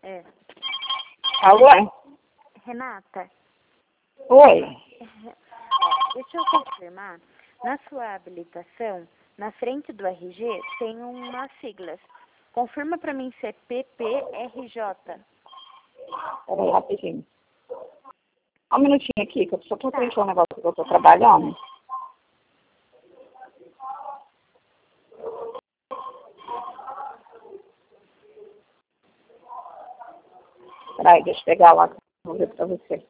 É. Alô? Renata, Oi. deixa eu confirmar. Na sua habilitação, na frente do RG, tem umas siglas. Confirma pra mim se é PPRJ. Peraí, rapidinho. Só um minutinho aqui, que eu só tô preenchendo um negócio que eu tô trabalhando. Peraí, deixa eu pegar lá, vou ver pra você.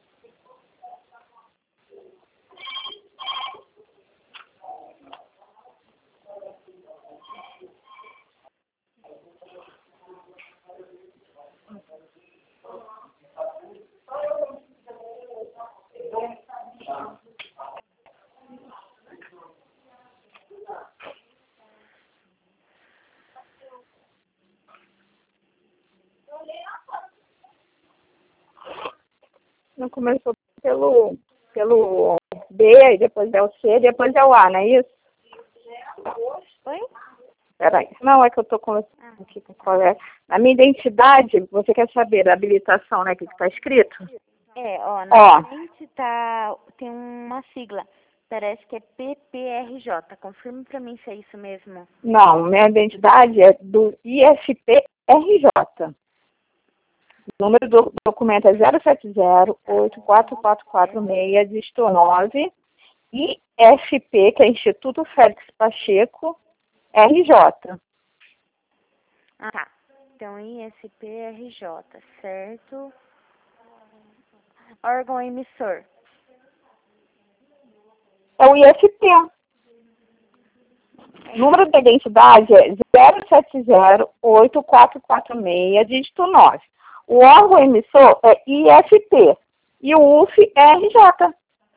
Não começou pelo B, aí depois é o C, depois é o A, não é isso? Oi? Peraí. Não, é que eu tô conversando aqui com o colega. Na minha identidade, você quer saber da habilitação, né? O que tá escrito? Na frente tem uma sigla. Parece que é PPRJ. Confirme pra mim se é isso mesmo. Não, minha identidade é do IFPRJ. O número do documento é 070-84446, dígito 9, IFP, que é Instituto Félix Pacheco, RJ. Ah, tá. Então, ISPRJ, certo? Órgão emissor. É o IFP. O número da identidade é 070-8446, dígito 9. O órgão emissor é IFP e o UF é RJ.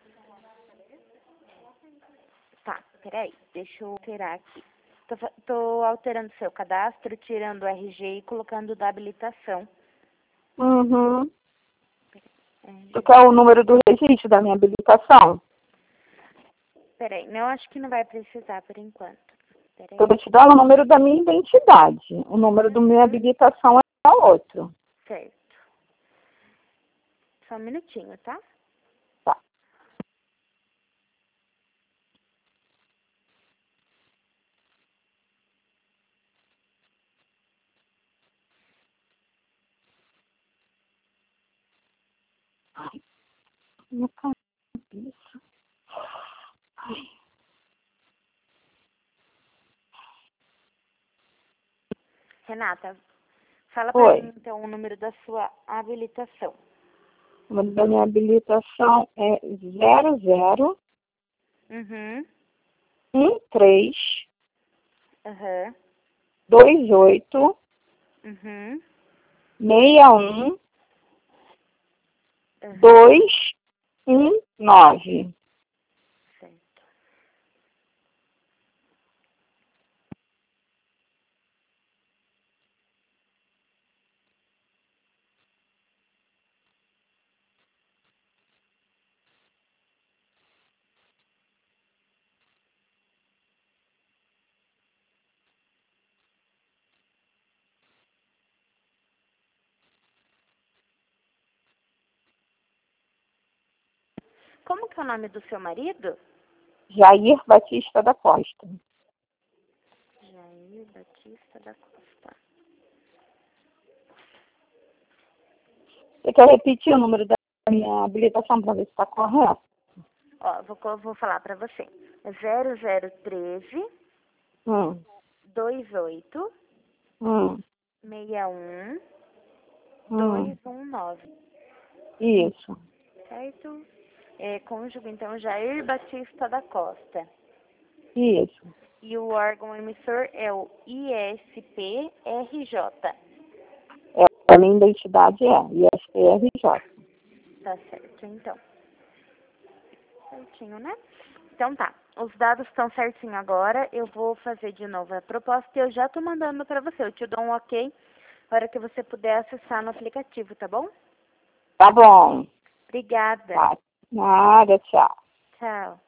Tá, peraí. Deixa eu alterar aqui. Tô alterando seu cadastro, tirando o RG e colocando o da habilitação. Uhum. Tu quer o número do registro da minha habilitação? Peraí, não, acho que não vai precisar por enquanto. Peraí. Eu vou te dar o número da minha identidade. O número da minha habilitação é outro. Certo. Só um minutinho, tá? Tá. Ai, minha cabeça. Ai. Renata, fala pra Oi. mim então o número da sua habilitação. O número da minha habilitação é 00 Uhum. 13 Aham. 28 Uhum. 61 Uhum. 219. Certo. Como que é o nome do seu marido? Jair Batista da Costa. Jair Batista da Costa. Você quer repetir o número da minha habilitação para ver se está correto? Ó, vou falar pra você. 0013 Hum, 28 hum, 61 hum. 219. Isso. Certo? Cônjuge, então, Jair Batista da Costa. Isso. E o órgão emissor é o ISPRJ. A minha identidade é ISPRJ. Tá certo, então. Certinho, né? Então tá. Os dados estão certinho agora. Eu vou fazer de novo a proposta e eu já tô mandando pra você. Eu te dou um ok na hora que você puder acessar no aplicativo, tá bom? Tá bom. Obrigada. Tá. Nada, tchau. Tchau.